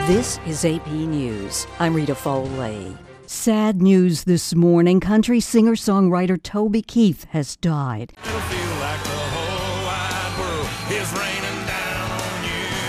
This is AP News. I'm Rita Foley. Sad news this morning. Country singer-songwriter Toby Keith has died. It'll feel like the whole wide world is raining down on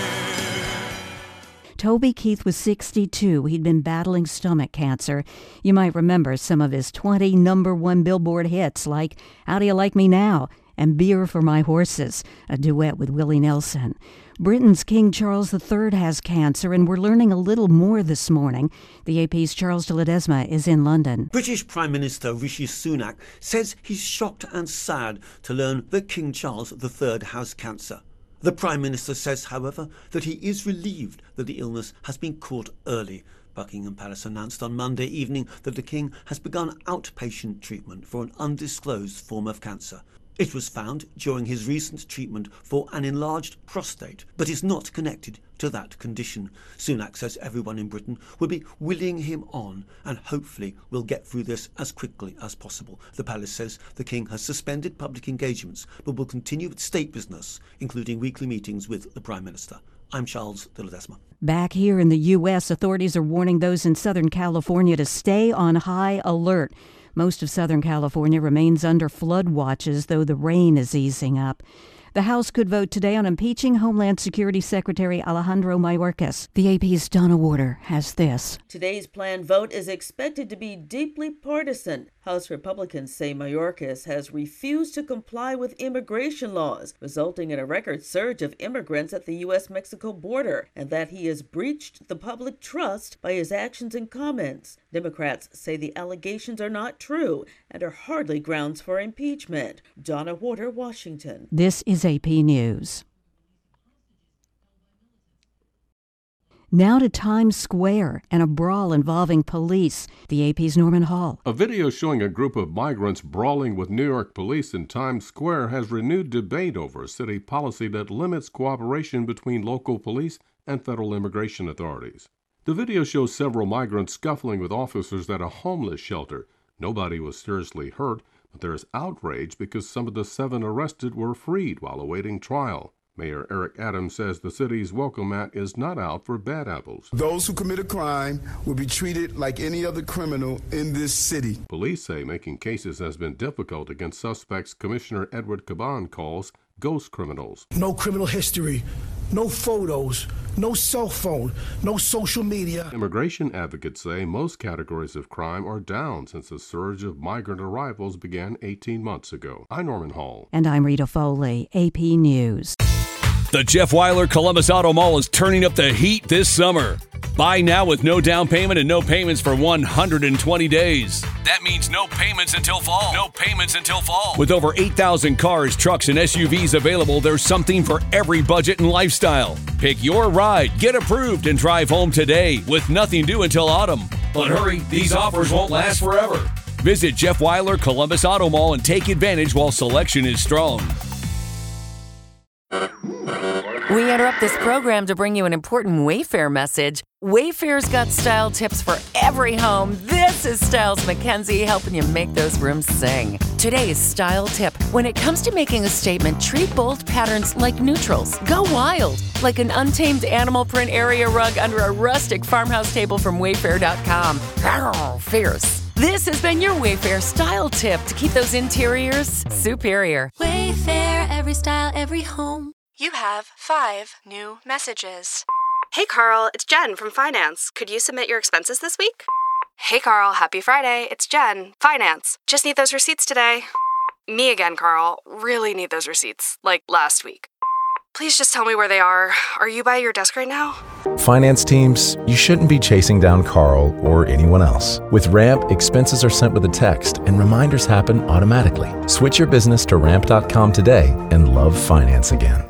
you. Toby Keith was 62. He'd been battling stomach cancer. You might remember some of his 20 #1 Billboard hits like How Do You Like Me Now? And Beer for My Horses, a duet with Willie Nelson. Britain's King Charles III has cancer, and we're learning a little more this morning. The AP's Charles de Ledesma is in London. British Prime Minister Rishi Sunak says he's shocked and sad to learn that King Charles III has cancer. The Prime Minister says, however, that he is relieved that the illness has been caught early. Buckingham Palace announced on Monday evening that the King has begun outpatient treatment for an undisclosed form of cancer. It was found during his recent treatment for an enlarged prostate, but is not connected to that condition. Sunak says everyone in Britain will be willing him on and hopefully will get through this as quickly as possible. The palace says the King has suspended public engagements but will continue with state business, including weekly meetings with the Prime Minister. I'm Charles de Ledesma. Back here in the U.S., authorities are warning those in Southern California to stay on high alert. Most of Southern California remains under flood watches, though the rain is easing up. The House could vote today on impeaching Homeland Security Secretary Alejandro Mayorkas. The AP's Donna Warder has this. Today's planned vote is expected to be deeply partisan. House Republicans say Mayorkas has refused to comply with immigration laws, resulting in a record surge of immigrants at the U.S.-Mexico border, and that he has breached the public trust by his actions and comments. Democrats say the allegations are not true and are hardly grounds for impeachment. Donna Warder, Washington. This is AP News. Now to Times Square and a brawl involving police. The AP's Norman Hall. A video showing a group of migrants brawling with New York police in Times Square has renewed debate over a city policy that limits cooperation between local police and federal immigration authorities. The video shows several migrants scuffling with officers at a homeless shelter. Nobody was seriously hurt, but there is outrage because some of the 7 arrested were freed while awaiting trial. Mayor Eric Adams says the city's welcome mat is not out for bad apples. Those who commit a crime will be treated like any other criminal in this city. Police say making cases has been difficult against suspects Commissioner Edward Caban calls ghost criminals. No criminal history, no photos, no cell phone, no social media. Immigration advocates say most categories of crime are down since the surge of migrant arrivals began 18 months ago. I'm Norman Hall. And I'm Rita Foley, AP News. The Jeff Weiler Columbus Auto Mall is turning up the heat this summer. Buy now with no down payment and no payments for 120 days. That means no payments until fall. No payments until fall. With over 8,000 cars, trucks, and SUVs available, there's something for every budget and lifestyle. Pick your ride, get approved, and drive home today with nothing due until autumn. But hurry, these offers won't last forever. Visit Jeff Weiler Columbus Auto Mall and take advantage while selection is strong. We interrupt this program to bring you an important Wayfair message. Wayfair's got style tips for every home. This is Styles McKenzie helping you make those rooms sing. Today's style tip. When it comes to making a statement, treat bold patterns like neutrals. Go wild, like an untamed animal print area rug under a rustic farmhouse table from Wayfair.com. Arr, fierce. This has been your Wayfair style tip to keep those interiors superior. Wayfair, every style, every home. You have 5 new messages. Hey Carl, it's Jen from Finance. Could you submit your expenses this week? Hey Carl, happy Friday. It's Jen, Finance. Just need those receipts today. Me again, Carl. Really need those receipts, like last week. Please just tell me where they are. Are you by your desk right now? Finance teams, you shouldn't be chasing down Carl or anyone else. With Ramp, expenses are sent with a text and reminders happen automatically. Switch your business to ramp.com today and love finance again.